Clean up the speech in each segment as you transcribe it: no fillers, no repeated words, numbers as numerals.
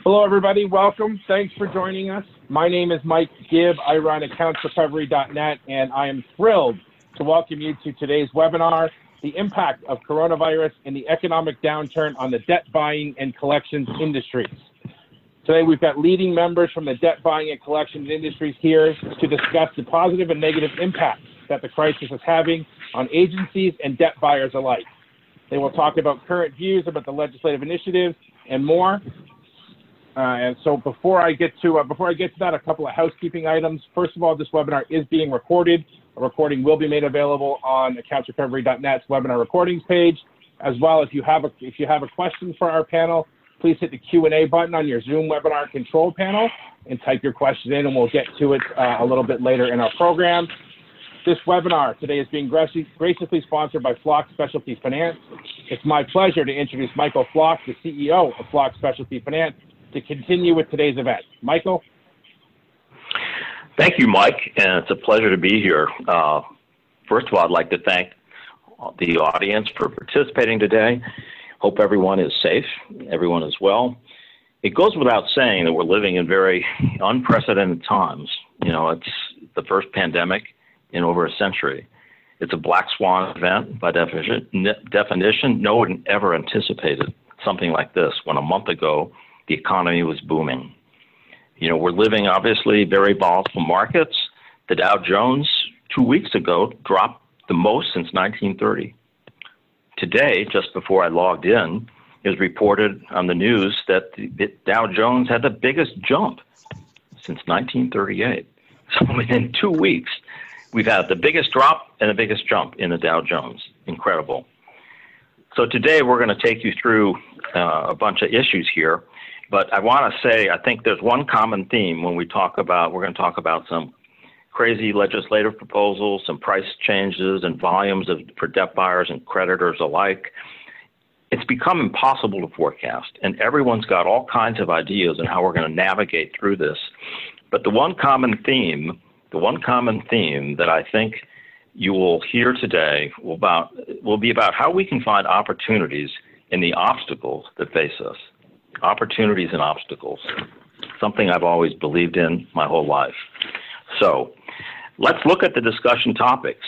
Hello, everybody. Welcome. Thanks for joining us. My name is Mike Gibb. I run accountsrecovery.net, and I am thrilled to welcome you to today's webinar, The Impact of Coronavirus and the Economic Downturn on the Debt Buying and Collections Industries. Today, we've got leading members from the debt buying and collections industries here to discuss the positive and negative impacts that the crisis is having on agencies and debt buyers alike. They will talk about current views about the legislative initiatives and more. And so before I get to that, a couple of housekeeping items. First of all, this webinar is being recorded. A recording will be made available on accountsrecovery.net's webinar recordings page. As well, if you have a question for our panel, please hit the Q&A button on your Zoom webinar control panel and type your question in, and we'll get to it a little bit later in our program. This webinar today is being graciously sponsored by Flock Specialty Finance. It's my pleasure to introduce Michael Flock, the CEO of Flock Specialty Finance, to continue with today's event. Michael? Thank you, Mike, and it's a pleasure to be here. First of all, I'd like to thank the audience for participating today. Hope everyone is safe, everyone is well. It goes without saying that we're living in very unprecedented times. You know, it's the first pandemic in over a century. It's a black swan event by definition. No one ever anticipated something like this when a month ago the economy was booming. You know, we're living obviously very volatile markets. The Dow Jones 2 weeks ago dropped the most since 1930. Today, just before I logged in, it was reported on the news that the Dow Jones had the biggest jump since 1938. So within 2 weeks, we've had the biggest drop and the biggest jump in the Dow Jones. Incredible. So today we're going to take you through a bunch of issues here. But I want to say, I think there's one common theme when we're going to talk about some crazy legislative proposals, some price changes and volumes for debt buyers and creditors alike. It's become impossible to forecast, and everyone's got all kinds of ideas on how we're going to navigate through this. But the one common theme that I think you will hear today will be about how we can find opportunities in the obstacles that face us. Opportunities and obstacles, something I've always believed in my whole life. So let's look at the discussion topics.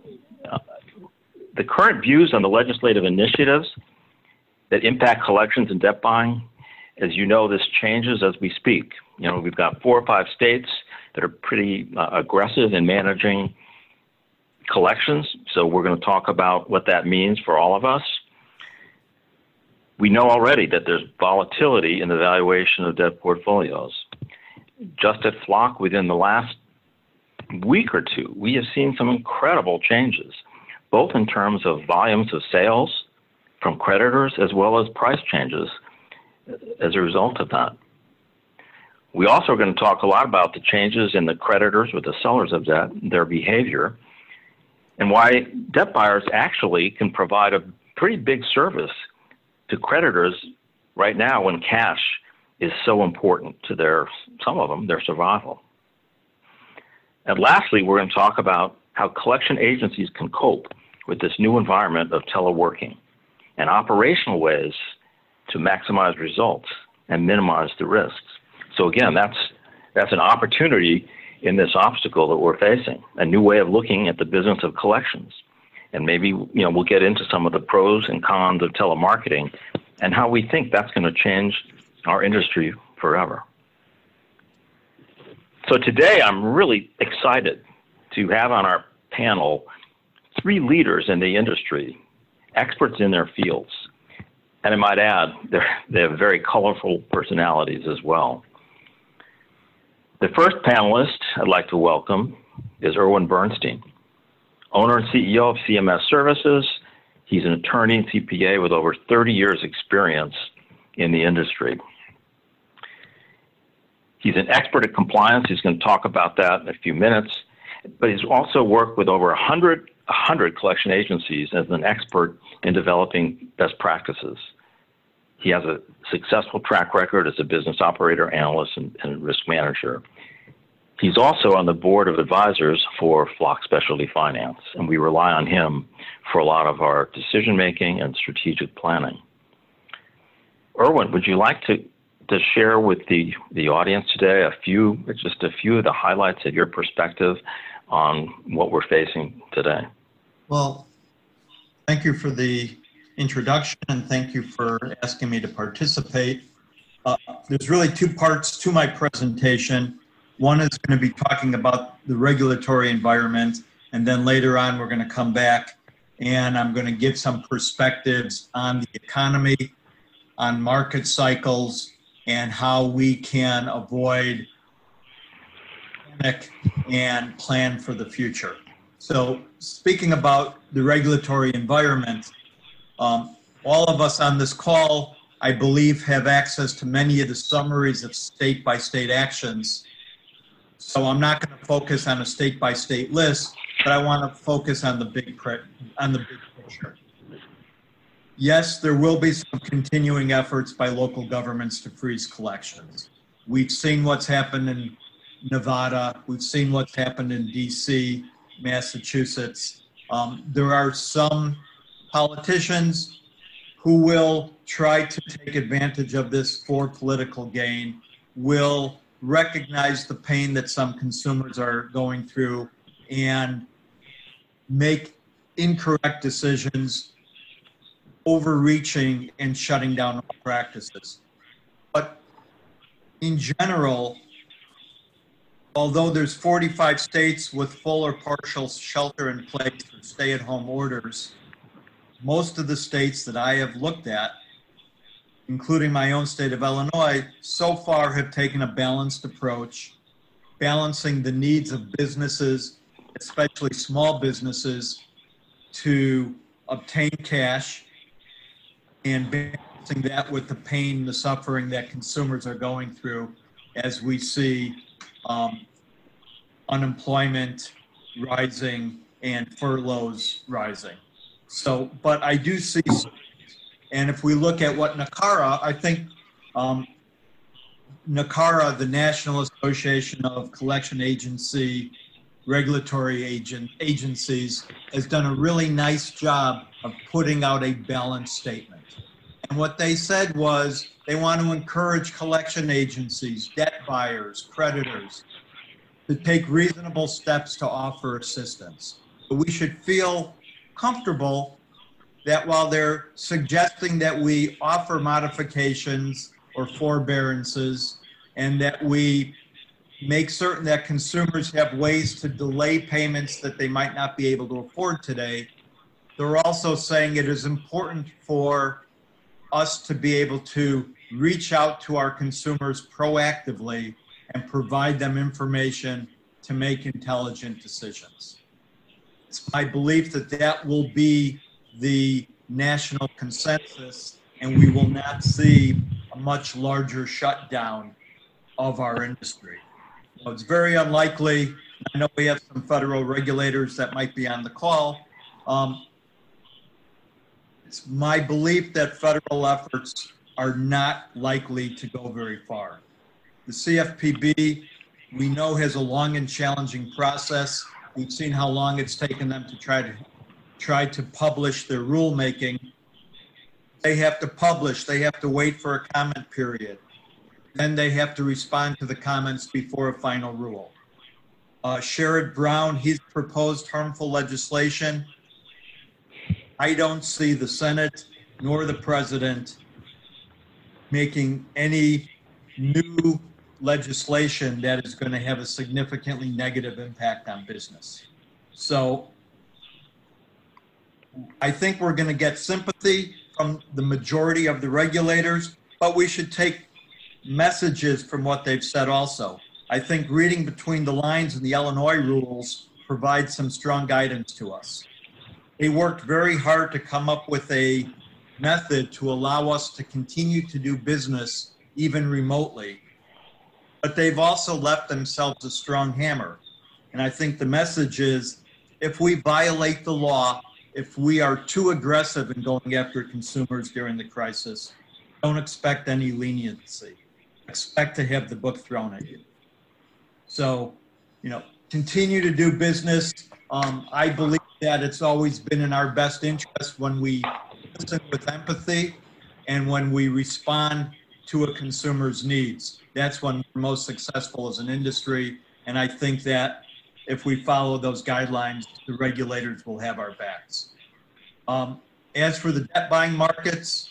The current views on the legislative initiatives that impact collections and debt buying. As you know, this changes as we speak. You know, we've got 4 or 5 states that are pretty aggressive in managing collections. So we're going to talk about what that means for all of us. We know already that there's volatility in the valuation of debt portfolios. Just at Flock, within the last week or two, we have seen some incredible changes, both in terms of volumes of sales from creditors as well as price changes as a result of that. We also are going to talk a lot about the changes in the creditors with the sellers of debt, their behavior, and why debt buyers actually can provide a pretty big service to creditors right now when cash is so important to some of them, their survival. And lastly, we're going to talk about how collection agencies can cope with this new environment of teleworking and operational ways to maximize results and minimize the risks. So again, that's an opportunity in this obstacle that we're facing, a new way of looking at the business of collections. And maybe, we'll get into some of the pros and cons of telemarketing and how we think that's going to change our industry forever. So today, I'm really excited to have on our panel 3 leaders in the industry, experts in their fields. And I might add, they have very colorful personalities as well. The first panelist I'd like to welcome is Irwin Bernstein, owner and CEO of CMS Services. He's an attorney and CPA with over 30 years experience in the industry. He's an expert at compliance. He's going to talk about that in a few minutes. But he's also worked with over 100 collection agencies as an expert in developing best practices. He has a successful track record as a business operator, analyst, and risk manager. He's also on the board of advisors for Flock Specialty Finance, and we rely on him for a lot of our decision-making and strategic planning. Irwin, would you like to to share with the audience today just a few of the highlights of your perspective on what we're facing today. Well, thank you for the introduction, and thank you for asking me to participate. There's really two parts to my presentation. One is going to be talking about the regulatory environment, and then later on we're going to come back and I'm going to give some perspectives on the economy, on market cycles, and how we can avoid panic and plan for the future. So speaking about the regulatory environment, all of us on this call, I believe, have access to many of the summaries of state-by-state actions. So I'm not going to focus on a state-by-state list, but I want to focus on the big picture. Yes, there will be some continuing efforts by local governments to freeze collections. We've seen what's happened in Nevada. We've seen what's happened in DC, Massachusetts. There are some politicians who will try to take advantage of this for political gain, will recognize the pain that some consumers are going through and make incorrect decisions, overreaching and shutting down all practices. But in general, although there's 45 states with full or partial shelter in place or stay-at-home orders, most of the states that I have looked at, including my own state of Illinois, so far have taken a balanced approach, balancing the needs of businesses, especially small businesses, to obtain cash, and balancing that with the pain, the suffering that consumers are going through as we see unemployment rising and furloughs rising. So, but I do see, and if we look at what NACARA, I think NACARA, the National Association of Collection Agency Regulatory Agencies, has done a really nice job of putting out a balanced statement. And what they said was they want to encourage collection agencies, debt buyers, creditors, to take reasonable steps to offer assistance. But we should feel comfortable that while they're suggesting that we offer modifications or forbearances and that we make certain that consumers have ways to delay payments that they might not be able to afford today, they're also saying it is important for us to be able to reach out to our consumers proactively and provide them information to make intelligent decisions. It's my belief that that will be the national consensus, and we will not see a much larger shutdown of our industry. So it's very unlikely. I know we have some federal regulators that might be on the call. It's my belief that federal efforts are not likely to go very far. The CFPB, we know, has a long and challenging process. We've seen how long it's taken them to try to publish their rulemaking. They have to publish, they have to wait for a comment period. Then they have to respond to the comments before a final rule. Sherrod Brown, he's proposed harmful legislation. I don't see the Senate nor the President making any new legislation that is going to have a significantly negative impact on business. So I think we're going to get sympathy from the majority of the regulators, but we should take messages from what they've said also. I think reading between the lines in the Illinois rules provides some strong guidance to us. They worked very hard to come up with a method to allow us to continue to do business even remotely, but they've also left themselves a strong hammer. And I think the message is, if we violate the law, if we are too aggressive in going after consumers during the crisis, don't expect any leniency. Expect to have the book thrown at you. So, continue to do business. I believe that it's always been in our best interest when we listen with empathy and when we respond to a consumer's needs. That's when we're most successful as an industry. And I think that if we follow those guidelines, the regulators will have our backs. As for the debt buying markets,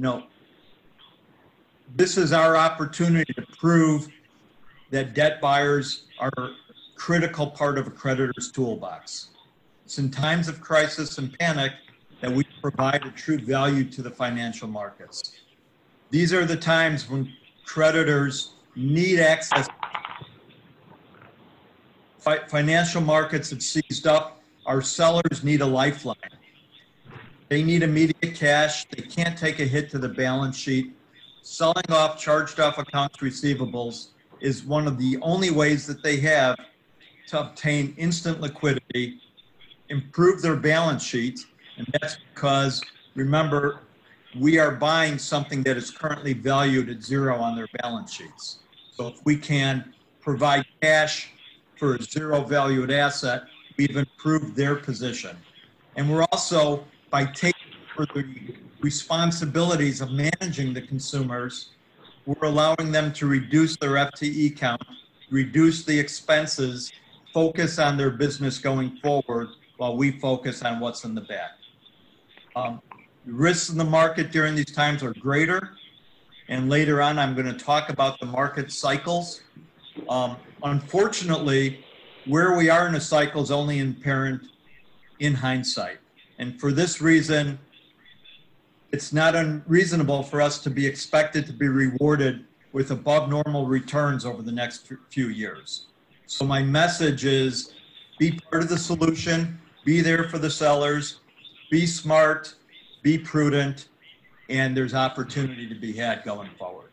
this is our opportunity to prove that debt buyers are a critical part of a creditor's toolbox. It's in times of crisis and panic that we provide a true value to the financial markets. These are the times when creditors need access. Financial markets have seized up. Our sellers need a lifeline. They need immediate cash. They can't take a hit to the balance sheet. Selling off charged off accounts receivables is one of the only ways that they have to obtain instant liquidity, improve their balance sheets, and that's because, remember, we are buying something that is currently valued at zero on their balance sheets. So if we can provide cash for a zero valued asset, we've improved their position. And we're also, by taking for the responsibilities of managing the consumers, we're allowing them to reduce their FTE count, reduce the expenses, focus on their business going forward while we focus on what's in the back. Risks in the market during these times are greater. And later on, I'm going to talk about the market cycles. Unfortunately, where we are in a cycle is only apparent in hindsight. And for this reason, it's not unreasonable for us to be expected to be rewarded with above normal returns over the next few years. So my message is be part of the solution, be there for the sellers, be smart, be prudent, and there's opportunity to be had going forward.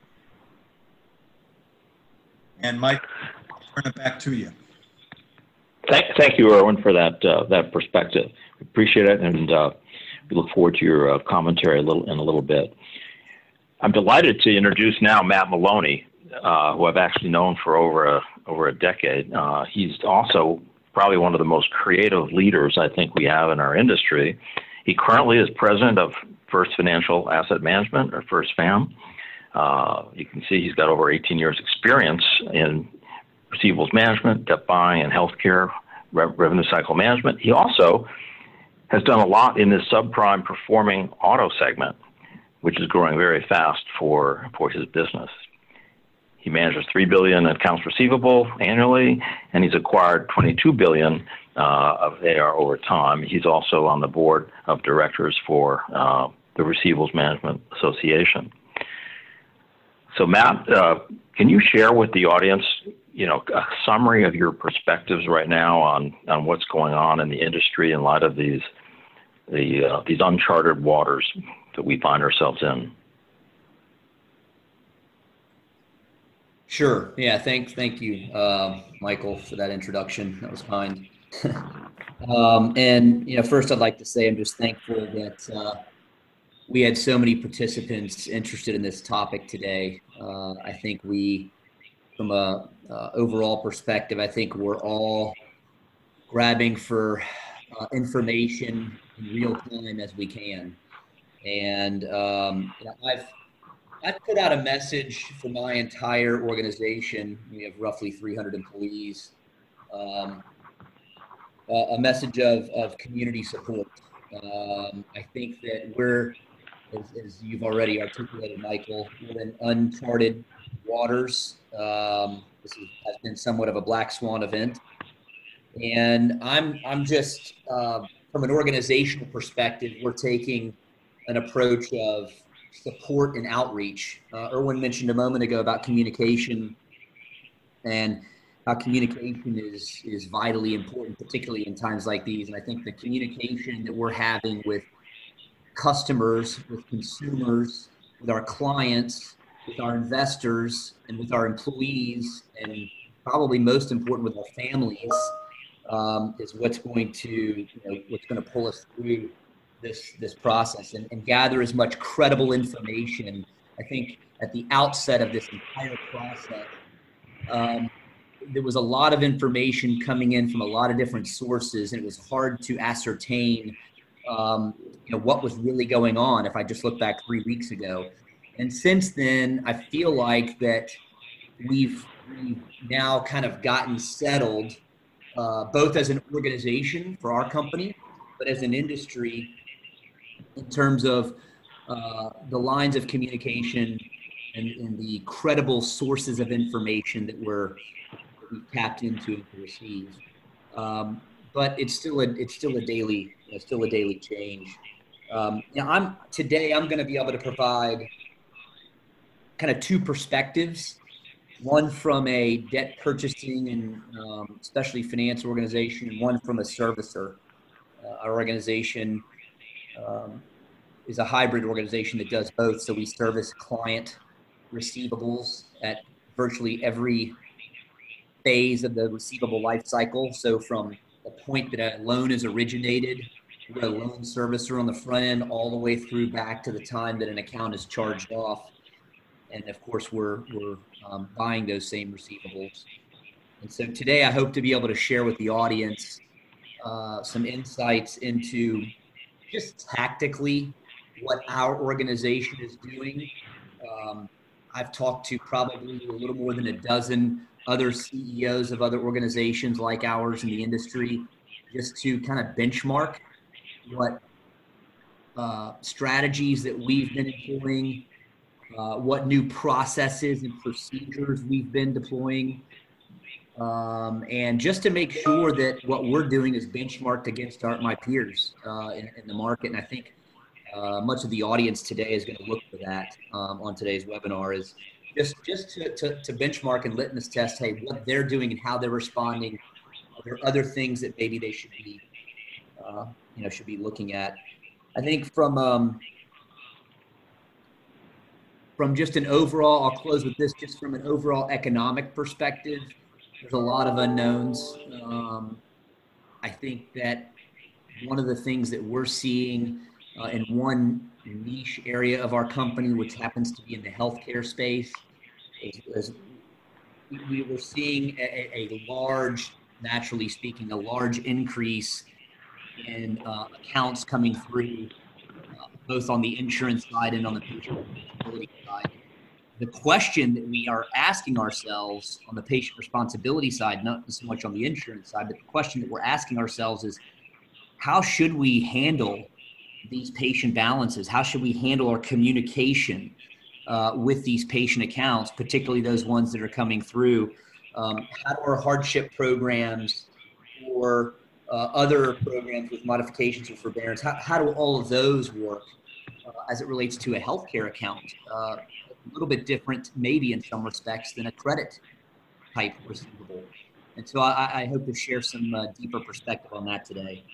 And Mike, I'll turn it back to you. Thank you, Erwin, for that perspective. We appreciate it, and we look forward to your commentary in a little bit. I'm delighted to introduce now Matt Maloney, who I've actually known for over a decade. He's also probably one of the most creative leaders I think we have in our industry. He currently is president of First Financial Asset Management, or First FAM. You can see he's got over 18 years experience in receivables management, debt buying, and healthcare revenue cycle management. He also has done a lot in this subprime performing auto segment, which is growing very fast for his business. He manages $3 billion in accounts receivable annually, and he's acquired $22 billion of AR over time. He's also on the board of directors for the Receivables Management Association. So Matt, can you share with the audience, a summary of your perspectives right now on what's going on in the industry in light of these uncharted waters that we find ourselves in? Sure. Yeah. Thank you, Michael, for that introduction. That was kind. And first, I'd like to say I'm just thankful that we had so many participants interested in this topic today. I think from a overall perspective, I think we're all grabbing for information in real time as we can. And I've put out a message for my entire organization. We have roughly 300 employees. A message of community support. I think that we're, as you've already articulated, Michael, we're in uncharted waters. This has been somewhat of a black swan event. And I'm just, from an organizational perspective, we're taking an approach of support and outreach. Erwin mentioned a moment ago about communication and how communication is vitally important, particularly in times like these. And I think the communication that we're having with customers, with consumers, with our clients, with our investors, and with our employees, and probably most important with our families, is what's going to pull us through this process and gather as much credible information. I think at the outset of this entire process, there was a lot of information coming in from a lot of different sources, and it was hard to ascertain what was really going on if I just look back 3 weeks ago. And since then, I feel like that we've now kind of gotten settled, both as an organization for our company, but as an industry in terms of the lines of communication and the credible sources of information that we tapped into and receive. But it's still a daily change. Today I'm going to be able to provide kind of two perspectives, one from a debt purchasing and especially finance organization, and one from a servicer. Our organization is a hybrid organization that does both. So we service client receivables at virtually every phase of the receivable life cycle. So from the point that a loan is originated, we're a loan servicer on the front end, all the way through back to the time that an account is charged off. And of course, we're buying those same receivables. And so today I hope to be able to share with the audience some insights into just tactically what our organization is doing. I've talked to probably a little more than a dozen other CEOs of other organizations like ours in the industry, just to kind of benchmark what strategies that we've been employing, what new processes and procedures we've been deploying, and just to make sure that what we're doing is benchmarked against my peers in the market. And I think much of the audience today is going to look for that on today's webinar, is just to benchmark and litmus test, hey, what they're doing and how they're responding. Are there other things that maybe they should be, should be looking at? I think from just an overall, I'll close with this, just from an overall economic perspective, there's a lot of unknowns. I think that one of the things that we're seeing in one niche area of our company, which happens to be in the healthcare space, is we were seeing a large, naturally speaking, a large increase in accounts coming through, both on the insurance side and on the patient responsibility side. The question that we are asking ourselves on the patient responsibility side, not so much on the insurance side, but the question that we're asking ourselves is, how should we handle these patient balances? How should we handle our communication with these patient accounts, particularly those ones that are coming through? How do our hardship programs or other programs with modifications or forbearance, how do all of those work as it relates to a healthcare account? A little bit different, maybe in some respects, than a credit type receivable. And so I hope to share some deeper perspective on that today.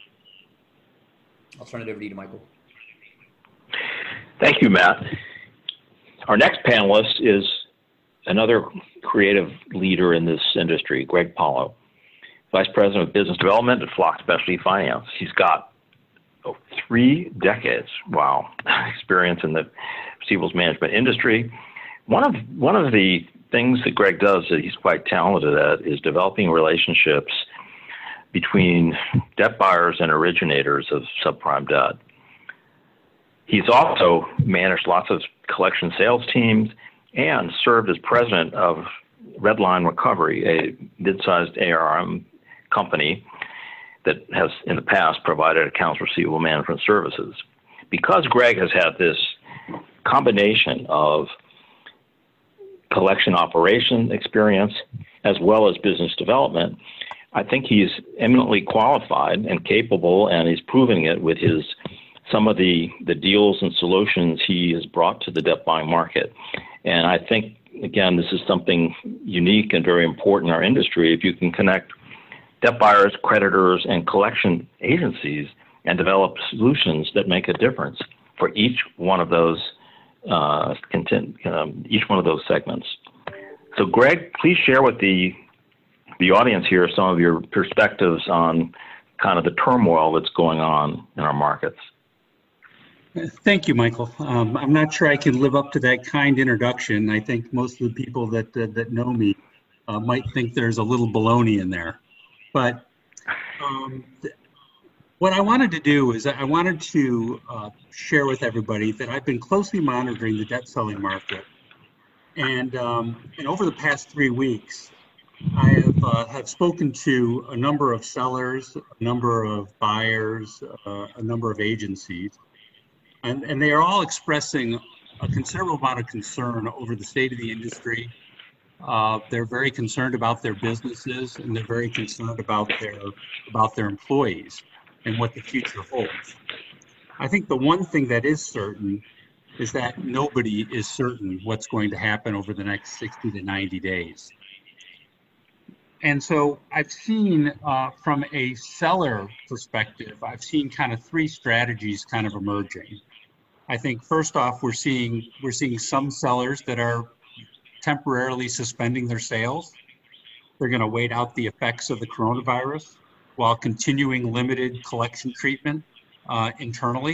I'll turn it over to you, Michael. Thank you, Matt. Our next panelist is another creative leader in this industry, Greg Paulo, Vice President of Business Development at Flock Specialty Finance. He's got 3 decades, wow, experience in the receivables management industry. One of the things that Greg does that he's quite talented at is developing relationships between debt buyers and originators of subprime debt. He's also managed lots of collection sales teams and served as president of Redline Recovery, a mid-sized ARM company that has in the past provided accounts receivable management services. Because Greg has had this combination of collection operation experience as well as business development, I think he's eminently qualified and capable, and he's proving it with some of the deals and solutions he has brought to the debt buying market. And I think, again, this is something unique and very important in our industry. If you can connect debt buyers, creditors, and collection agencies and develop solutions that make a difference for each one of those segments. So, Greg, please share with the audience here some of your perspectives on kind of the turmoil that's going on in our markets. Thank you, Michael. I'm not sure I can live up to that kind introduction. I think most of the people that know me might think there's a little baloney in there. But What I wanted to do is I wanted to share with everybody that I've been closely monitoring the debt selling market. And over the past 3 weeks, I have spoken to a number of sellers, a number of buyers, a number of agencies, and they are all expressing a considerable amount of concern over the state of the industry. They're very concerned about their businesses, and they're very concerned about their employees and what the future holds. I think the one thing that is certain is that nobody is certain what's going to happen over the next 60 to 90 days. And so I've seen from a seller perspective, I've seen kind of 3 strategies kind of emerging. I think first off, we're seeing some sellers that are temporarily suspending their sales. They're going to wait out the effects of the coronavirus while continuing limited collection treatment internally.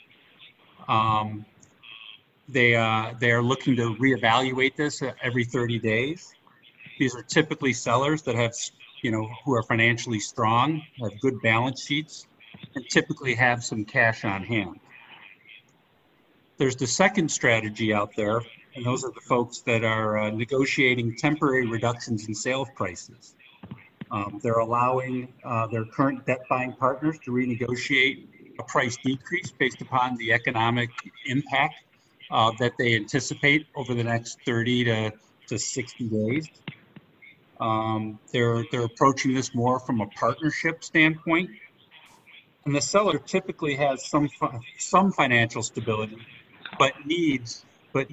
They are looking to reevaluate this every 30 days. These are typically sellers that have, who are financially strong, have good balance sheets, and typically have some cash on hand. There's the second strategy out there, and those are the folks that are negotiating temporary reductions in sales prices. They're allowing their current debt buying partners to renegotiate a price decrease based upon the economic impact that they anticipate over the next 30 to 60 days. They're approaching this more from a partnership standpoint, and the seller typically has some financial stability, but needs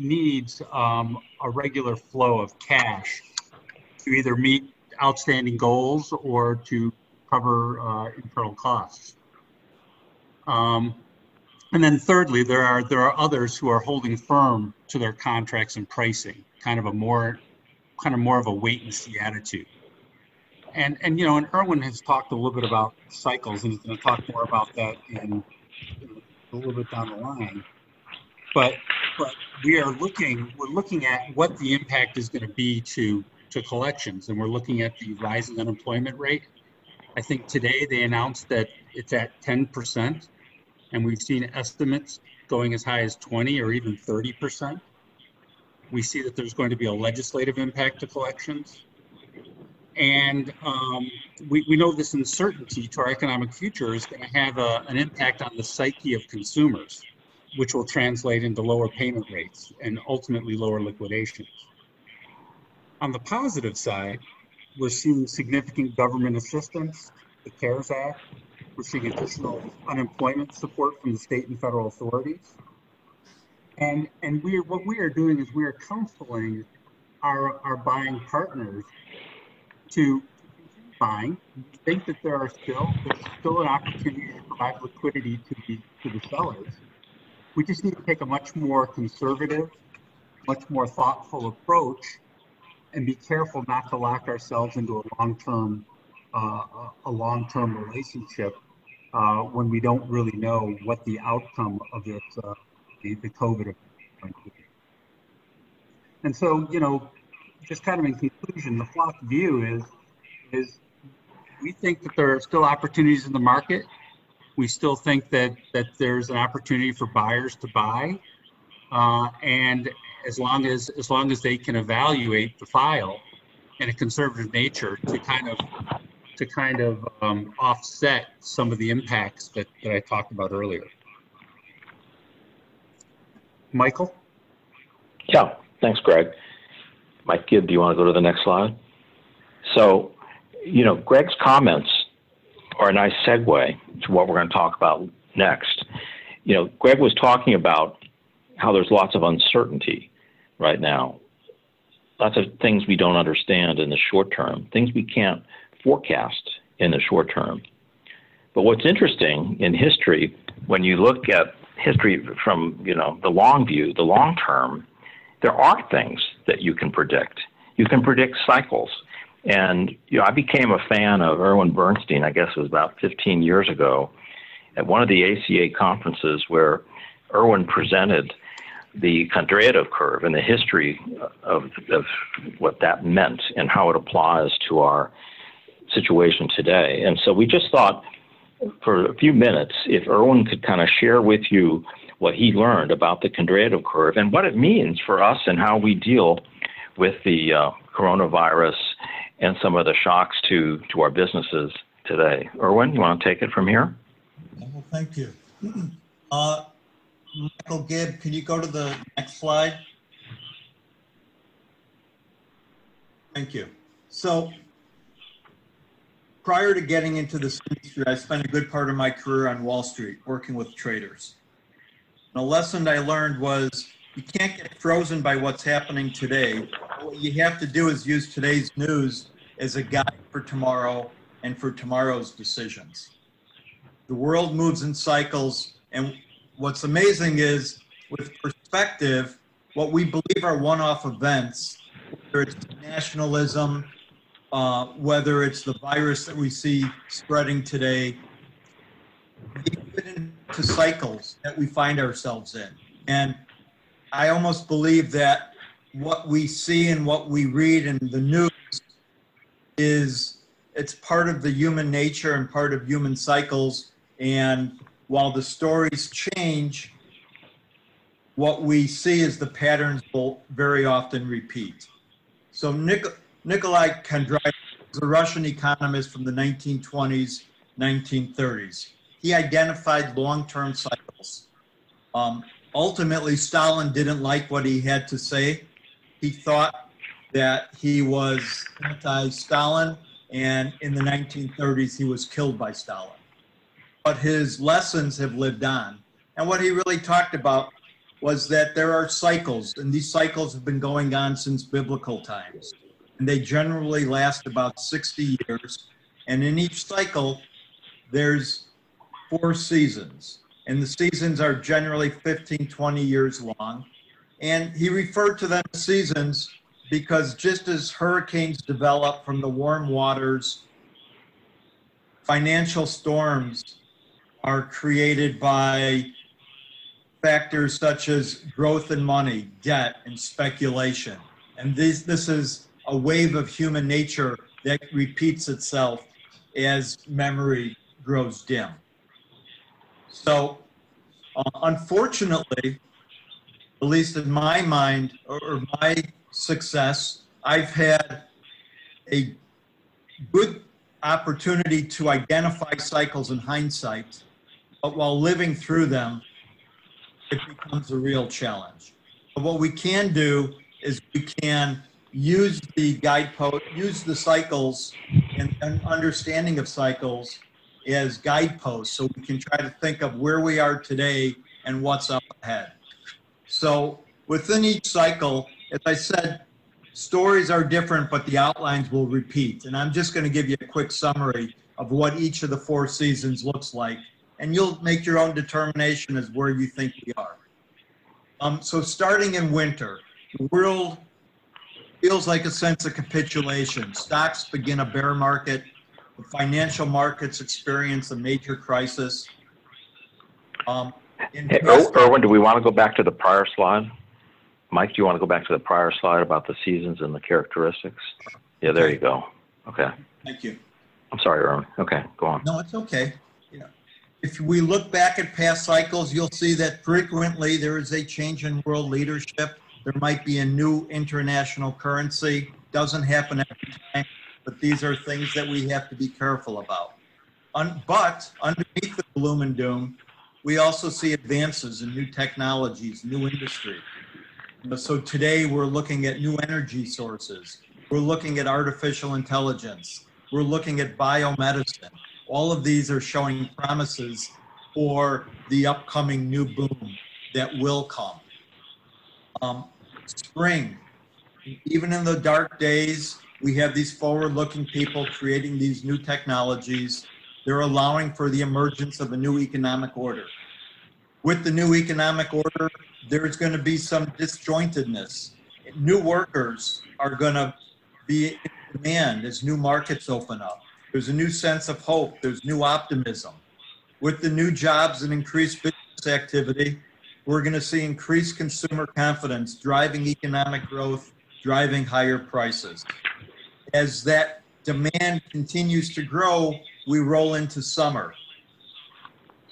a regular flow of cash to either meet outstanding goals or to cover internal costs. And then thirdly, there are others who are holding firm to their contracts and pricing, kind of more of a wait and see attitude. And Erwin has talked a little bit about cycles, and he's going to talk more about that in a little bit down the line. But we're looking at what the impact is going to be to collections, and we're looking at the rising unemployment rate. I think today they announced that it's at 10%, and we've seen estimates going as high as 20 or even 30%. We see that there's going to be a legislative impact to collections. And we know this uncertainty to our economic future is going to have an impact on the psyche of consumers, which will translate into lower payment rates and ultimately lower liquidations. On the positive side, we're seeing significant government assistance, the CARES Act. We're seeing additional unemployment support from the state and federal authorities. And what we are doing is we are counseling our buying partners to continue buying. We think that there's still an opportunity to provide liquidity to the sellers. We just need to take a much more conservative, much more thoughtful approach, and be careful not to lock ourselves into a long-term relationship when we don't really know what the outcome of this the COVID is going to be. And so, just kind of in conclusion, the Flock view is we think that there are still opportunities in the market. We still think that there's an opportunity for buyers to buy, and as long as they can evaluate the file in a conservative nature to kind of offset some of the impacts that I talked about earlier. Michael? Yeah, thanks, Greg. Mike Gibb, do you want to go to the next slide? So, Greg's comments are a nice segue to what we're going to talk about next. Greg was talking about how there's lots of uncertainty right now, lots of things we don't understand in the short term, things we can't forecast in the short term. But what's interesting in history, when you look at history from the long view, the long term, there are things that you can predict. You can predict cycles. And I became a fan of Erwin Bernstein, I guess it was about 15 years ago, at one of the ACA conferences where Erwin presented the Kondratiev curve and the history of what that meant and how it applies to our situation today. And so we just thought for a few minutes, if Erwin could kind of share with you what he learned about the Kondratiev curve and what it means for us and how we deal with the coronavirus and some of the shocks to our businesses today. Erwin, you want to take it from here? Well, thank you. Michael Gibb, can you go to the next slide? Thank you. So, prior to getting into this industry, I spent a good part of my career on Wall Street working with traders. And a lesson I learned was you can't get frozen by what's happening today. What you have to do is use today's news as a guide for tomorrow and for tomorrow's decisions. The world moves in cycles, and what's amazing is with perspective, what we believe are one-off events, whether it's nationalism, whether it's the virus that we see spreading today, they fit into cycles that we find ourselves in. And I almost believe that what we see and what we read in the news it's part of the human nature and part of human cycles. And while the stories change, what we see is the patterns will very often repeat. So Nikolai Kondratiev was a Russian economist from the 1920s, 1930s. He identified long-term cycles. Ultimately, Stalin didn't like what he had to say. He thought that he was anti-Stalin, and in the 1930s, he was killed by Stalin. But his lessons have lived on. And what he really talked about was that there are cycles, and these cycles have been going on since biblical times. And they generally last about 60 years. And in each cycle, there's 4 seasons. And the seasons are generally 15, 20 years long. And he referred to them as seasons because just as hurricanes develop from the warm waters, financial storms are created by factors such as growth in money, debt, and speculation. And this is a wave of human nature that repeats itself as memory grows dim. So, unfortunately, at least in my mind or my success, I've had a good opportunity to identify cycles in hindsight, but while living through them, it becomes a real challenge. But what we can do is we can use the guidepost, use the cycles and understanding of cycles as guideposts so we can try to think of where we are today and what's up ahead. So within each cycle, as I said, stories are different, but the outlines will repeat. And I'm just going to give you a quick summary of what each of the 4 seasons looks like. And you'll make your own determination as where you think we are. So starting in winter, the world feels like a sense of capitulation. Stocks begin a bear market. The financial markets experience a major crisis. Hey, Erwin, do we want to go back to the prior slide? Mike, do you want to go back to the prior slide about the seasons and the characteristics? Yeah, there you go. Okay. Thank you. I'm sorry, Erwin. Okay, go on. No, it's okay. Yeah. If we look back at past cycles, you'll see that frequently there is a change in world leadership. There might be a new international currency. Doesn't happen every time, but these are things that we have to be careful about. But underneath the gloom and doom, we also see advances in new technologies, new industry. So today we're looking at new energy sources. We're looking at artificial intelligence. We're looking at biomedicine. All of these are showing promises for the upcoming new boom that will come. Spring, even in the dark days, we have these forward-looking people creating these new technologies. They're allowing for the emergence of a new economic order. With the new economic order, there's going to be some disjointedness. New workers are going to be in demand as new markets open up. There's a new sense of hope. There's new optimism. With the new jobs and increased business activity, we're going to see increased consumer confidence, driving economic growth, driving higher prices. As that demand continues to grow, we roll into summer.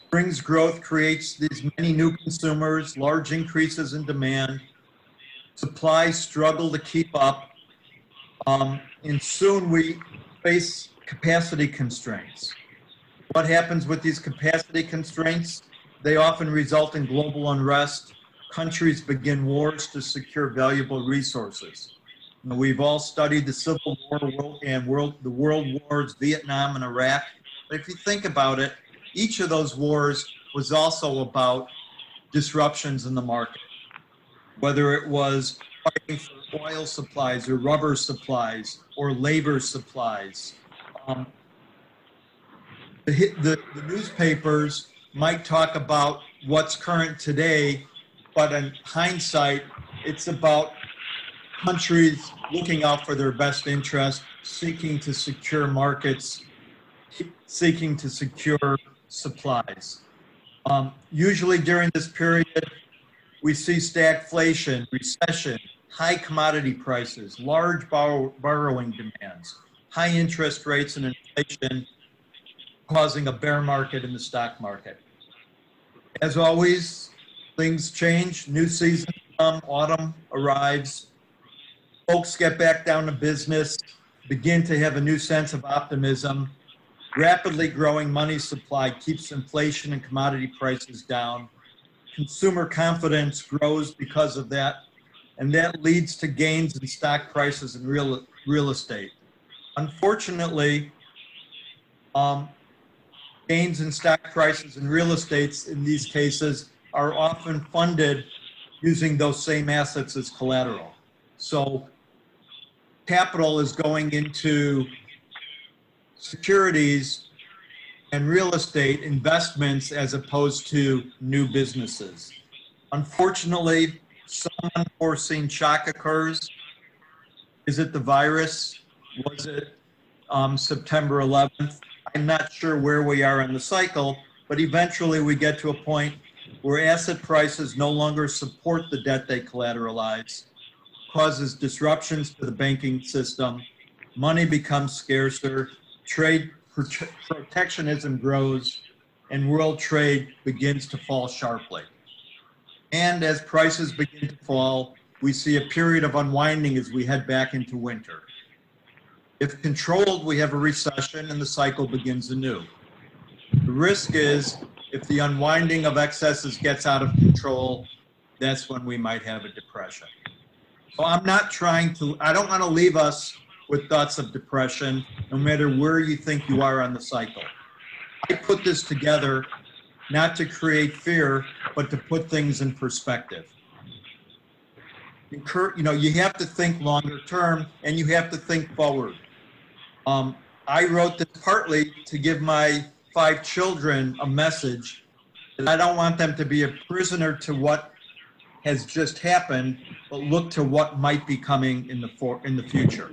brings growth, creates these many new consumers, large increases in demand. Supplies struggle to keep up. And soon we face capacity constraints. What happens with these capacity constraints? They often result in global unrest. Countries begin wars to secure valuable resources. Now, we've all studied the Civil War and the world wars, Vietnam and Iraq. But if you think about it, each of those wars was also about disruptions in the market, whether it was fighting for oil supplies or rubber supplies or labor supplies. The newspapers might talk about what's current today, but in hindsight, it's about countries looking out for their best interest, seeking to secure markets, seeking to secure supplies. Usually during this period, we see stagflation, recession, high commodity prices, large borrowing demands, high interest rates and inflation, causing a bear market in the stock market. As always, things change, new season come, autumn arrives, folks get back down to business, begin to have a new sense of optimism. Rapidly growing money supply keeps inflation and commodity prices down. Consumer confidence grows because of that, and that leads to gains in stock prices and real estate. Unfortunately, gains in stock prices and real estates in these cases are often funded using those same assets as collateral. So capital is going into securities and real estate investments as opposed to new businesses. Unfortunately, some unforeseen shock occurs. Is it the virus? Was it September 11th? I'm not sure where we are in the cycle, but eventually we get to a point where asset prices no longer support the debt they collateralize, causes disruptions to the banking system, money becomes scarcer, trade protectionism grows, and world trade begins to fall sharply. And as prices begin to fall, we see a period of unwinding as we head back into winter. If controlled, we have a recession and the cycle begins anew. The risk is if the unwinding of excesses gets out of control, that's when we might have a depression. So I don't want to leave us with thoughts of depression, no matter where you think you are on the cycle. I put this together not to create fear, but to put things in perspective. You have to think longer term and you have to think forward. I wrote this partly to give my 5 children a message that I don't want them to be a prisoner to what has just happened, but look to what might be coming in the future.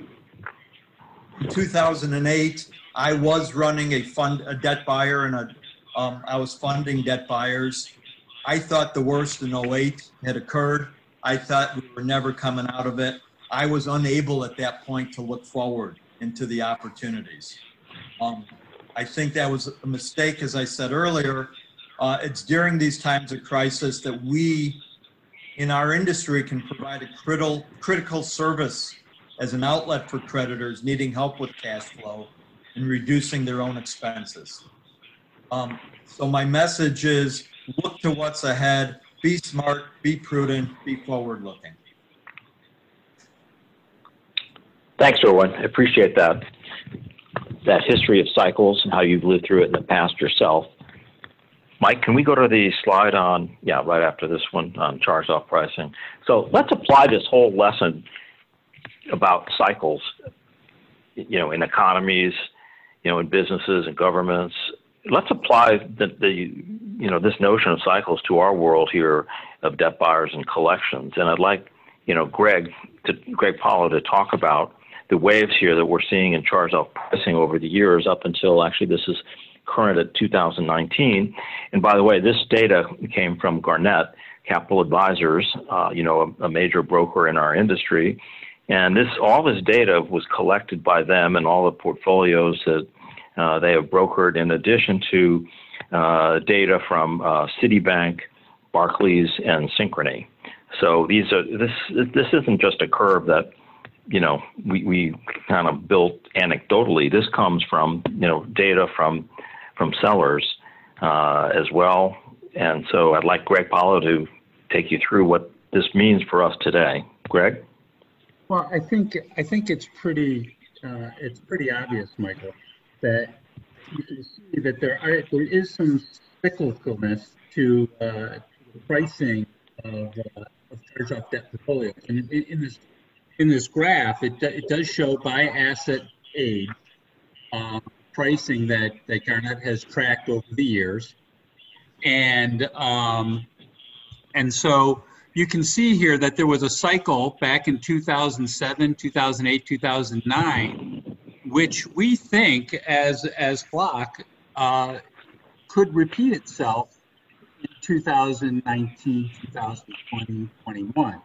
In 2008, I was running a debt buyer, and I was funding debt buyers. I thought the worst in 2008 had occurred. I thought we were never coming out of it. I was unable at that point to look forward into the opportunities. I think that was a mistake, as I said earlier. It's during these times of crisis that we, in our industry, can provide a critical service as an outlet for creditors needing help with cash flow and reducing their own expenses. So my message is look to what's ahead, be smart, be prudent, be forward-looking. Thanks, Erwin. I appreciate that history of cycles and how you've lived through it in the past yourself. Mike, can we go to the slide right after this one on charge-off pricing? So let's apply this whole lesson about cycles, in economies, in businesses and governments. Let's apply this notion of cycles to our world here of debt buyers and collections. And I'd like, Greg Paulo to talk about the waves here that we're seeing in charge-off pricing over the years up until actually this is current at 2019. And by the way, this data came from Garnett Capital Advisors, a major broker in our industry. And all this data was collected by them and all the portfolios that they have brokered, in addition to data from Citibank, Barclays, and Synchrony. So this isn't just a curve that we kind of built anecdotally. This comes from data from sellers as well. And so I'd like Greg Paulo to take you through what this means for us today. Greg? Well, I think it's pretty obvious, Michael, that you can see that there is some cyclicalness to the pricing of charge-off debt portfolios. And in this graph, it does show by asset age pricing that Garnett has tracked over the years, and so you can see here that there was a cycle back in 2007, 2008, 2009, which we think as Flock could repeat itself in 2019, 2020, 21.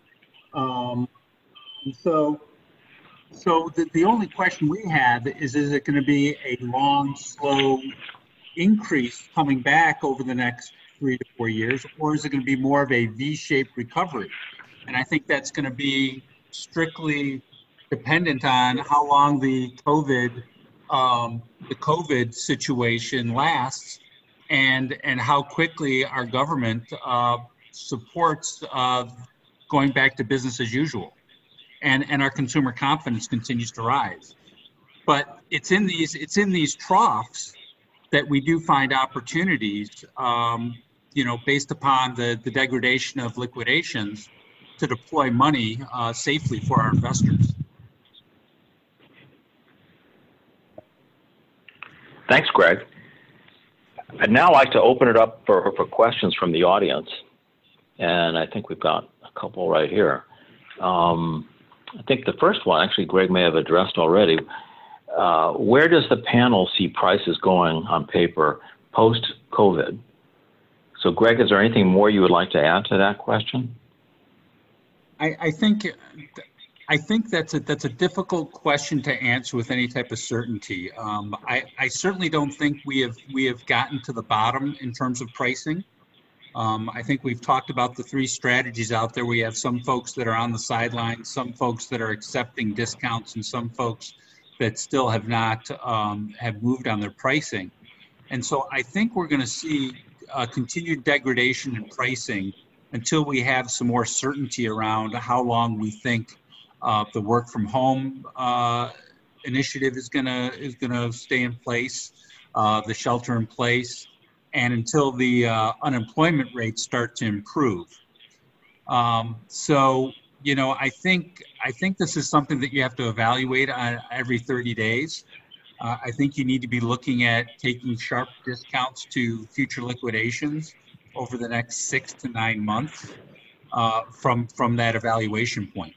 So the only question we have is it going to be a long, slow increase coming back over the next 3 to 4 years, or is it going to be more of a V-shaped recovery? And I think that's going to be strictly dependent on how long the COVID situation lasts, and how quickly our government supports going back to business as usual, and our consumer confidence continues to rise. But it's in these troughs that we do find opportunities, based upon the degradation of liquidations, to deploy money safely for our investors. Thanks, Greg. I'd now like to open it up for questions from the audience. And I think we've got a couple right here. I think the first one, actually, Greg may have addressed already. Where does the panel see prices going on paper post-COVID? So, Greg, is there anything more you would like to add to that question? I think that's a difficult question to answer with any type of certainty. I certainly don't think we have gotten to the bottom in terms of pricing. I think we've talked about the three strategies out there. We have some folks that are on the sidelines, some folks that are accepting discounts, and some folks that still have not have moved on their pricing. And so I think we're going to see continued degradation in pricing until we have some more certainty around how long we think the work from home initiative is gonna stay in place, the shelter in place, and until the unemployment rates start to improve. So I think this is something that you have to evaluate on every 30 days. I think you need to be looking at taking sharp discounts to future liquidations over the next 6 to 9 months from that evaluation point.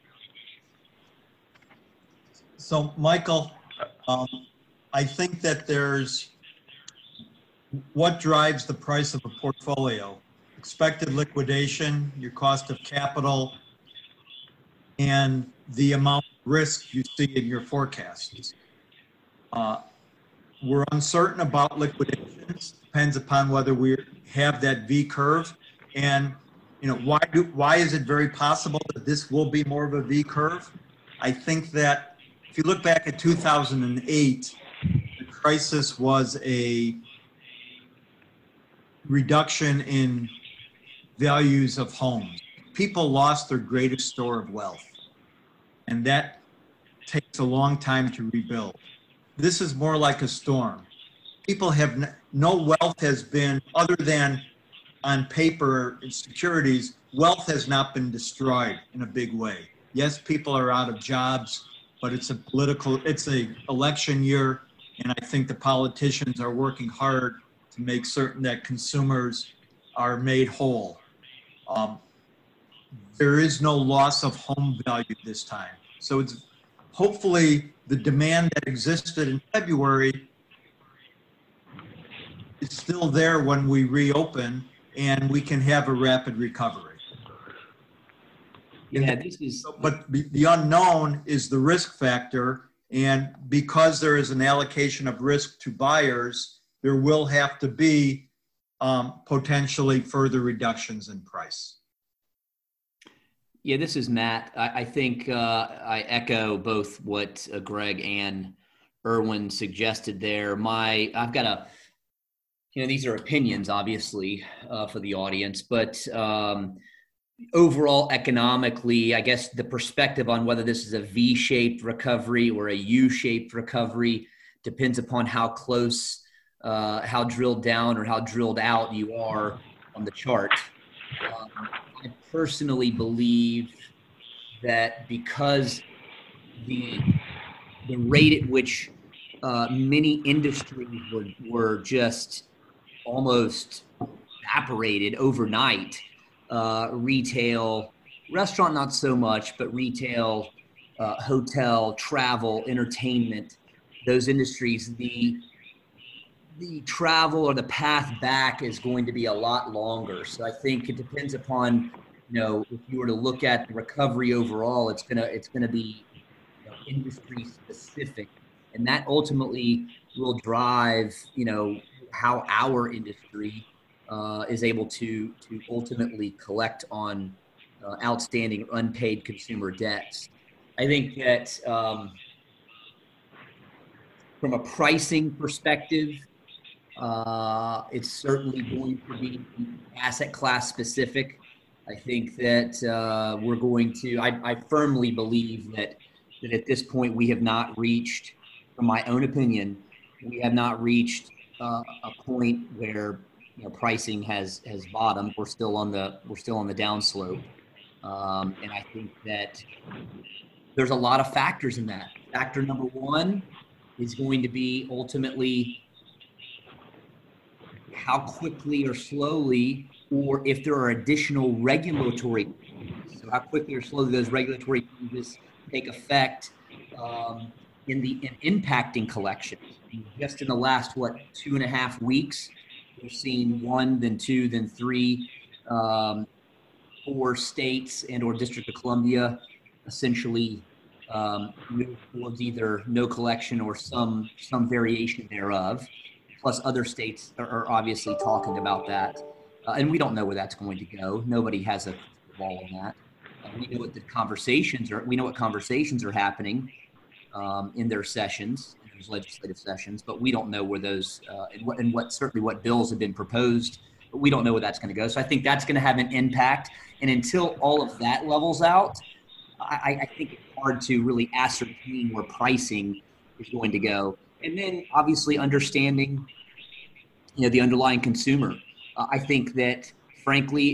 So, Michael, I think that what drives the price of a portfolio? Expected liquidation, your cost of capital, and the amount of risk you see in your forecasts. We're uncertain about liquidations. Depends upon whether we have that V curve, and why is it very possible that this will be more of a V curve? I think that if you look back at 2008, the crisis was a reduction in values of homes. People lost their greatest store of wealth, and that takes a long time to rebuild. This is more like a storm. People have no wealth has been, other than on paper and securities, wealth has not been destroyed in a big way. Yes, people are out of jobs, but it's a election year, and I think the politicians are working hard to make certain that consumers are made whole. There is no loss of home value this time. So it's hopefully the demand that existed in February is still there when we reopen, and we can have a rapid recovery. Yeah, But the unknown is the risk factor, and because there is an allocation of risk to buyers there will have to be potentially further reductions in price. Yeah, this is Matt. I think I echo both what Greg and Erwin suggested there. I've got these are opinions, obviously, for the audience, but overall, economically, I guess the perspective on whether this is a V-shaped recovery or a U-shaped recovery depends upon how close, how drilled down or how drilled out you are on the chart. I personally believe that because the rate at which many industries were just almost evaporated overnight, retail, restaurant not so much, but retail, hotel, travel, entertainment, those industries, the travel or the path back is going to be a lot longer. So I think it depends upon, if you were to look at the recovery overall, it's gonna be industry specific, and that ultimately will drive, how our industry is able to ultimately collect on outstanding unpaid consumer debts. I think that from a pricing perspective, it's certainly going to be asset class specific. I think that we're going to, I firmly believe that at this point we have not reached, from my own opinion, we have not reached a point where pricing has bottomed. We're still on the downslope, and I think that there's a lot of factors in that. Factor number one is going to be ultimately how quickly or slowly, or if there are additional regulatory changes, so how quickly or slowly those regulatory changes take effect in impacting collections. Just in the last 2.5 weeks, we've seen 1, then 2, then 3, 4 states and or District of Columbia essentially move towards either no collection or some variation thereof. Plus other states are obviously talking about that. And we don't know where that's going to go. Nobody has a ball on that. We know what conversations are happening in their sessions, in those legislative sessions, but we don't know where those certainly what bills have been proposed, but we don't know where that's going to go. So I think that's going to have an impact. And until all of that levels out, I think it's hard to really ascertain where pricing is going to go. And then obviously understanding, the underlying consumer. I think that frankly,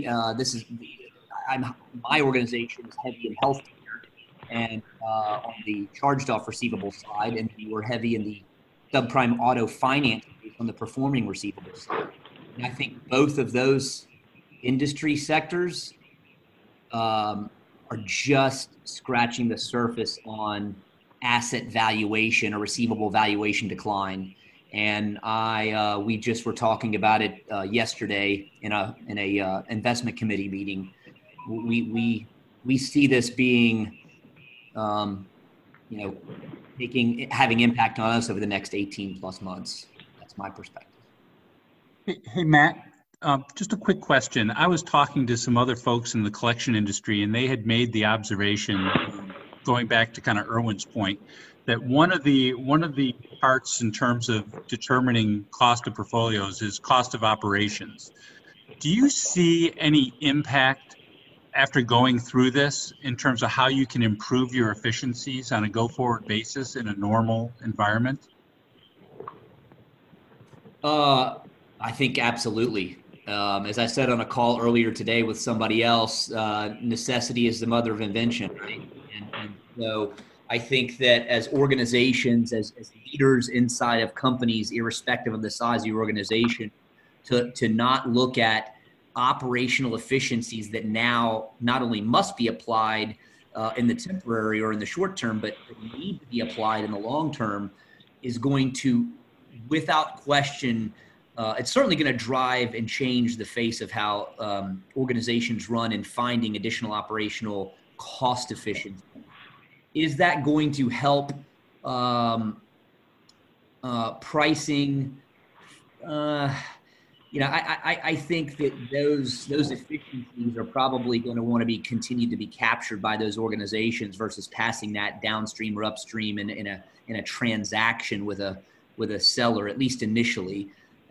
my organization is heavy in healthcare and on the charged off receivable side, and we're heavy in the subprime auto finance on the performing receivable side. And I think both of those industry sectors are just scratching the surface on asset valuation or receivable valuation decline. And we just were talking about it yesterday in a investment committee meeting. We see this being, having impact on us over the next 18 plus months. That's my perspective. Hey Matt, just a quick question. I was talking to some other folks in the collection industry, and they had made the observation, going back to kind of Erwin's point, that one of the parts in terms of determining cost of portfolios is cost of operations. Do you see any impact after going through this in terms of how you can improve your efficiencies on a go-forward basis in a normal environment? I think absolutely. As I said on a call earlier today with somebody else, necessity is the mother of invention, right? And so I think that as organizations, as leaders inside of companies, irrespective of the size of your organization, to not look at operational efficiencies that now not only must be applied in the temporary or in the short term, but need to be applied in the long term, is going to, without question, it's certainly going to drive and change the face of how organizations run in finding additional operational cost efficiency. Is that going to help pricing I think that those efficiencies are probably going to want to be continued to be captured by those organizations versus passing that downstream or upstream in a transaction with a seller, at least initially.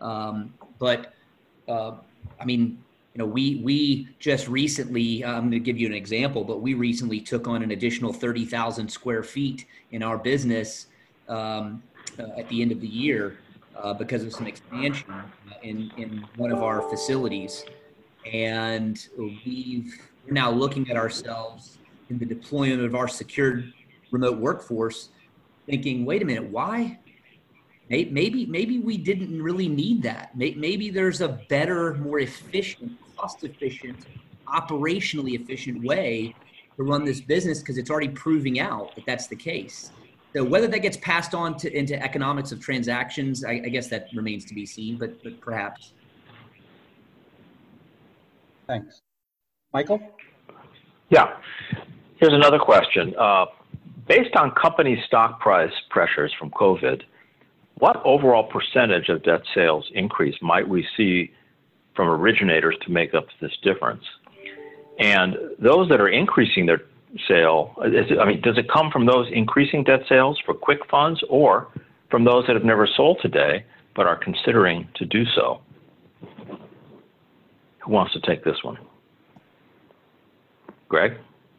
We just recently, I'm going to give you an example, but we recently took on an additional 30,000 square feet in our business at the end of the year because of some expansion in one of our facilities. And we're now looking at ourselves in the deployment of our secured remote workforce, thinking, wait a minute, why? Maybe we didn't really need that. Maybe there's a better, more efficient, cost-efficient, operationally efficient way to run this business because it's already proving out that that's the case. So whether that gets passed on into economics of transactions, I guess that remains to be seen, but perhaps. Thanks. Michael? Yeah. Here's another question. Based on company stock price pressures from COVID, what overall percentage of debt sales increase might we see from originators to make up this difference? And those that are increasing their sale, does it come from those increasing debt sales for quick funds or from those that have never sold today but are considering to do so? Who wants to take this one? Greg?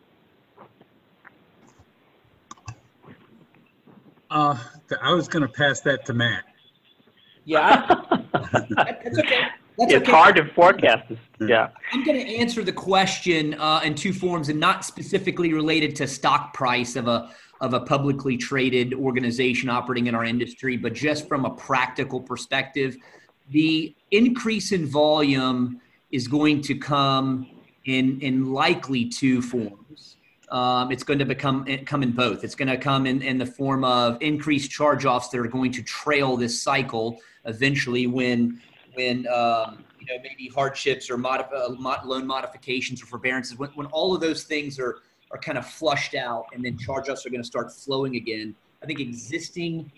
I was going to pass that to Matt. Yeah, that's okay. It's hard to forecast this. Yeah. I'm going to answer the question in two forms and not specifically related to stock price of a publicly traded organization operating in our industry, but just from a practical perspective. The increase in volume is going to come in likely two forms. It's going to come in both. It's going to come in the form of increased charge-offs that are going to trail this cycle eventually when maybe hardships or loan modifications or forbearances, when all of those things are kind of flushed out and then charge-offs are going to start flowing again. I think existing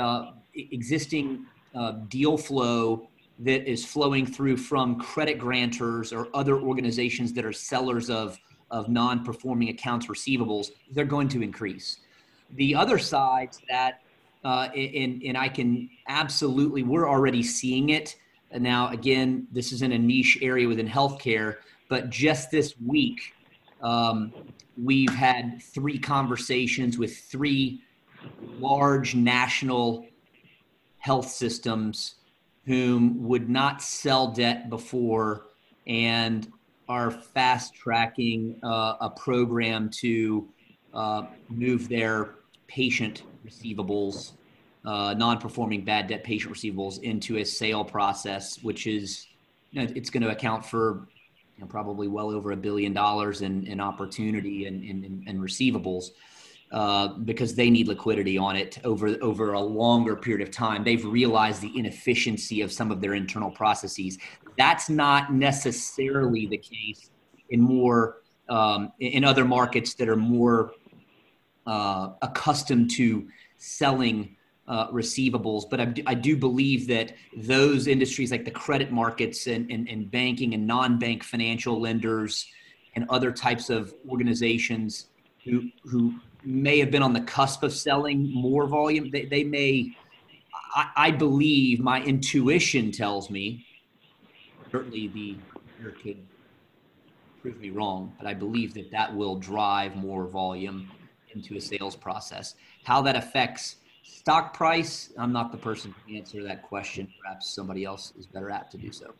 deal flow that is flowing through from credit grantors or other organizations that are sellers of non-performing accounts receivables, they're going to increase. The other side to that, and I can absolutely, we're already seeing it. Now, again, this is in a niche area within healthcare, but just this week, we've had 3 conversations with 3 large national health systems whom would not sell debt before and are fast tracking a program to move their patient receivables, non-performing bad debt patient receivables into a sale process, which is, it's going to account for probably well over $1 billion in opportunity and receivables because they need liquidity on it over a longer period of time. They've realized the inefficiency of some of their internal processes. That's not necessarily the case in in other markets that are more accustomed to selling receivables. But I do believe that those industries like the credit markets and banking and non-bank financial lenders and other types of organizations who may have been on the cusp of selling more volume, they may, I believe, my intuition tells me, certainly the year could prove me wrong, but I believe that will drive more volume into a sales process. How that affects stock price, I'm not the person to answer that question. Perhaps somebody else is better apt to do so.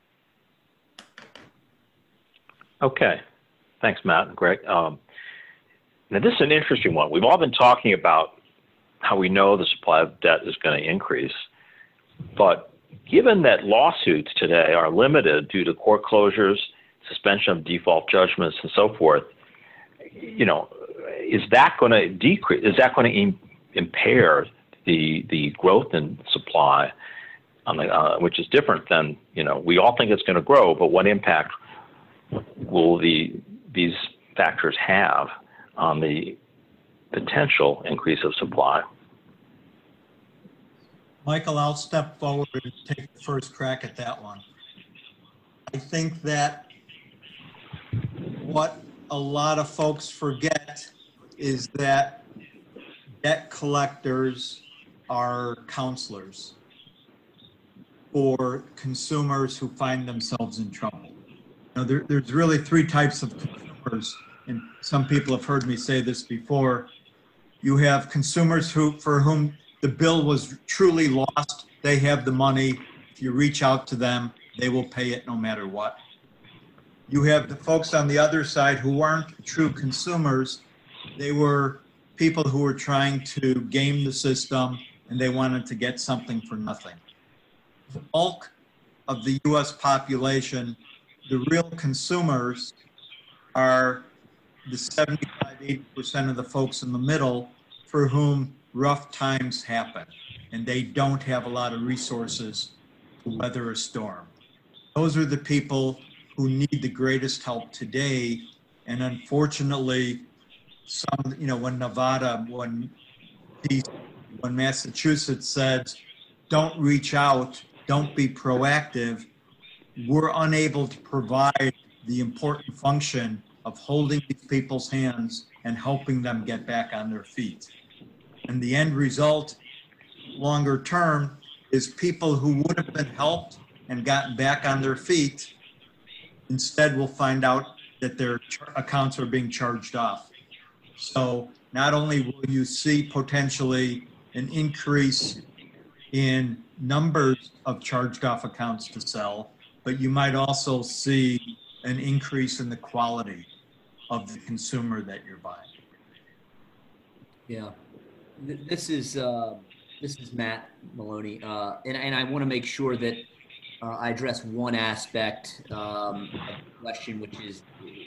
Okay. Thanks, Matt and Greg. Now, this is an interesting one. We've all been talking about how we know the supply of debt is going to increase, but given that lawsuits today are limited due to court closures, suspension of default judgments, and so forth, is that going to decrease? Is that going to impair the growth in supply, which is different than, we all think it's going to grow, but what impact will these factors have on the potential increase of supply? Michael, I'll step forward and take the first crack at that one. I think that what a lot of folks forget is that debt collectors are counselors for consumers who find themselves in trouble. You know, there's really three types of consumers, and some people have heard me say this before. You have consumers for whom the bill was truly lost. They have the money. If you reach out to them, they will pay it no matter what. You have the folks on the other side who aren't true consumers. They were people who were trying to game the system, and they wanted to get something for nothing. The bulk of the US population, the real consumers, are the 75–80% of the folks in the middle for whom rough times happen, and they don't have a lot of resources to weather a storm. Those are the people who need the greatest help today, and unfortunately, some, you know, when Nevada, when Massachusetts said, don't reach out, don't be proactive, we're unable to provide the important function of holding these people's hands and helping them get back on their feet. And the end result, longer term, is people who would have been helped and gotten back on their feet instead will find out that their accounts are being charged off. So not only will you see potentially an increase in numbers of charged off accounts to sell, but you might also see an increase in the quality of the consumer that you're buying. Yeah, this is Matt Maloney, and I want to make sure that I address one aspect of the question, which is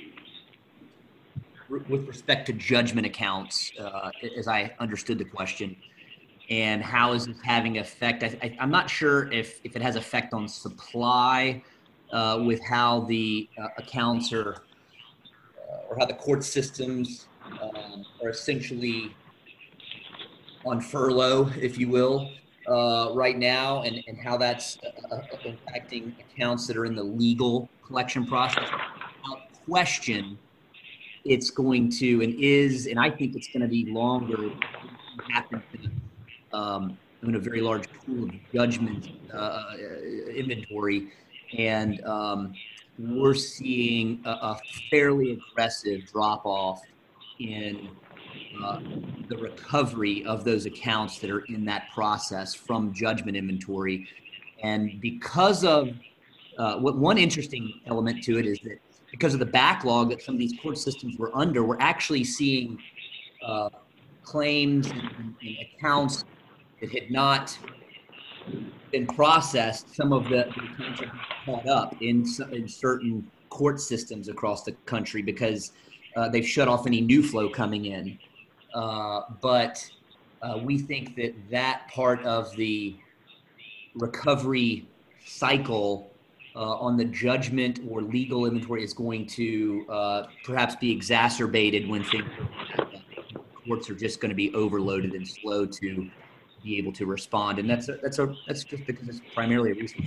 with respect to judgment accounts, as I understood the question, and how is this having effect? I'm not sure if it has effect on supply with how the accounts are, or how the court systems are essentially on furlough, if you will, right now, and how that's impacting accounts that are in the legal collection process. Without question, it's going to, and I think it's going to be longer, happen in a very large pool of judgment inventory, and we're seeing a fairly aggressive drop-off in the recovery of those accounts that are in that process from judgment inventory. And because of one interesting element to it is that because of the backlog that some of these court systems were under, we're actually seeing claims and accounts that had not been processed. Some of the accounts are caught up in certain court systems across the country because they've shut off any new flow coming in. But we think that part of the recovery cycle on the judgment or legal inventory is going to perhaps be exacerbated when things courts are just going to be overloaded and slow to be able to respond, and that's just because it's primarily a reason.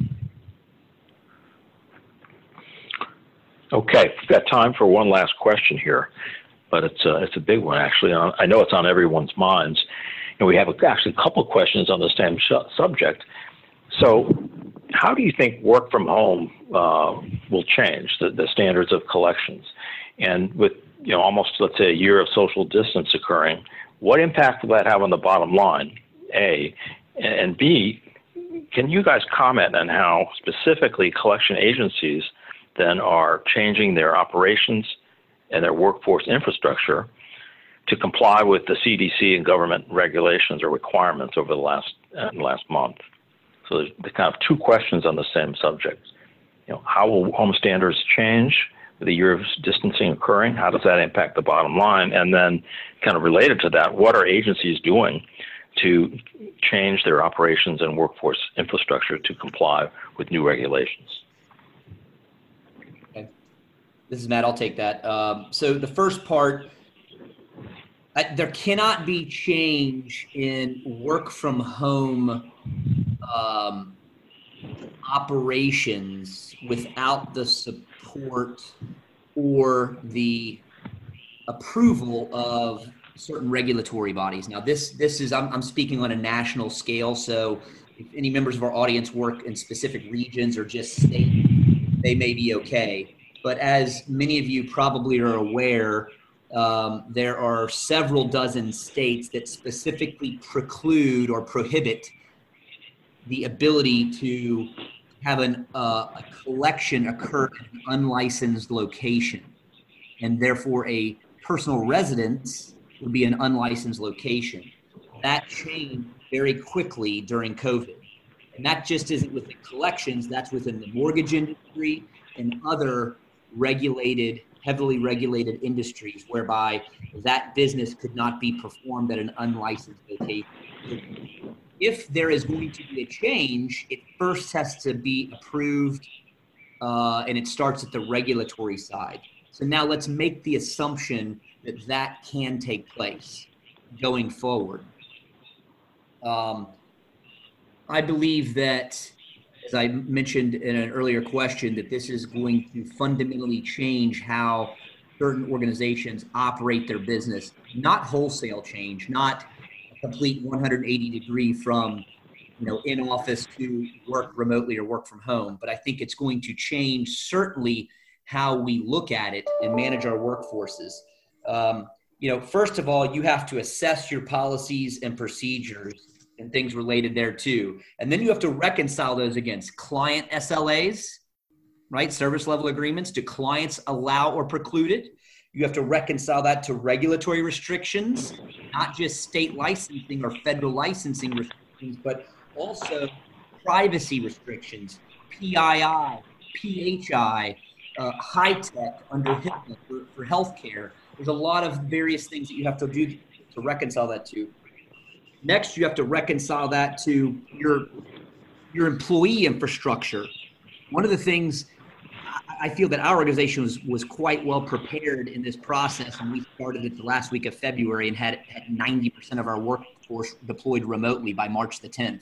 Okay, we've got time for one last question here, but it's a big one actually. I know it's on everyone's minds, and we have actually a couple of questions on the same subject. So, how do you think work from home will change the standards of collections? And with almost, let's say, a year of social distance occurring, what impact will that have on the bottom line, A? And B, can you guys comment on how specifically collection agencies then are changing their operations and their workforce infrastructure to comply with the CDC and government regulations or requirements over the last month? So there's kind of two questions on the same subject. How will home standards change with a year of distancing occurring? How does that impact the bottom line? And then kind of related to that, what are agencies doing to change their operations and workforce infrastructure to comply with new regulations? Okay. This is Matt, I'll take that. So the first part, there cannot be change in work from home operations without the support or the approval of certain regulatory bodies. Now, this is I'm speaking on a national scale, so if any members of our audience work in specific regions or just states, they may be okay. But as many of you probably are aware, there are several dozen states that specifically preclude or prohibit the ability to have a collection occur in an unlicensed location. And therefore, a personal residence would be an unlicensed location. That changed very quickly during COVID. And that just isn't within collections, that's within the mortgage industry and other regulated, heavily regulated industries whereby that business could not be performed at an unlicensed location. If there is going to be a change, it first has to be approved, and it starts at the regulatory side. So now let's make the assumption that that can take place going forward. I believe that, as I mentioned in an earlier question, that this is going to fundamentally change how certain organizations operate their business, not wholesale change, not a complete 180 degree from, in office to work remotely or work from home. But I think it's going to change certainly how we look at it and manage our workforces. First of all, you have to assess your policies and procedures and things related there too. And then you have to reconcile those against client SLAs, right? Service level agreements. Do clients allow or preclude it? You have to reconcile that to regulatory restrictions, not just state licensing or federal licensing restrictions, but also privacy restrictions, PII, PHI, high tech under HIPAA for healthcare. There's a lot of various things that you have to do to reconcile that to. Next, you have to reconcile that to your employee infrastructure. One of the things I feel that our organization was quite well prepared in this process, and we started it the last week of February and had 90% of our workforce deployed remotely by March the 10th,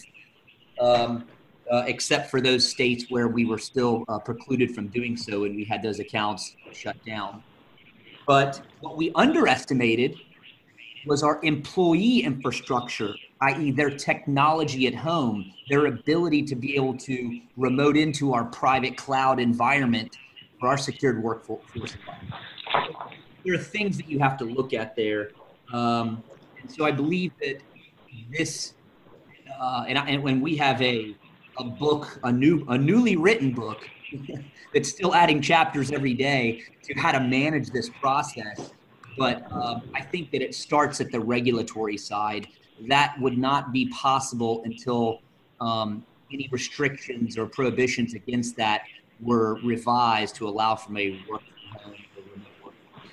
except for those states where we were still precluded from doing so, and we had those accounts shut down. But what we underestimated was our employee infrastructure, i.e. their technology at home, their ability to be able to remote into our private cloud environment for our secured workforce. There are things that you have to look at there. And so I believe that this, and when we have a book, a newly written book that's still adding chapters every day to how to manage this process. But I think that it starts at the regulatory side. That would not be possible until any restrictions or prohibitions against that were revised to allow for a work from home or remote workforce.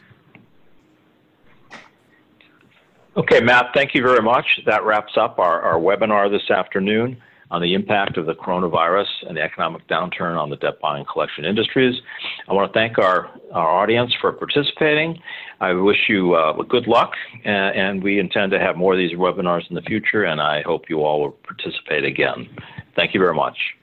Okay, Matt, thank you very much. That wraps up our webinar this afternoon on the impact of the coronavirus and the economic downturn on the debt buying collection industries. I want to thank our audience for participating. I wish you good luck, and we intend to have more of these webinars in the future, and I hope you all will participate again. Thank you very much.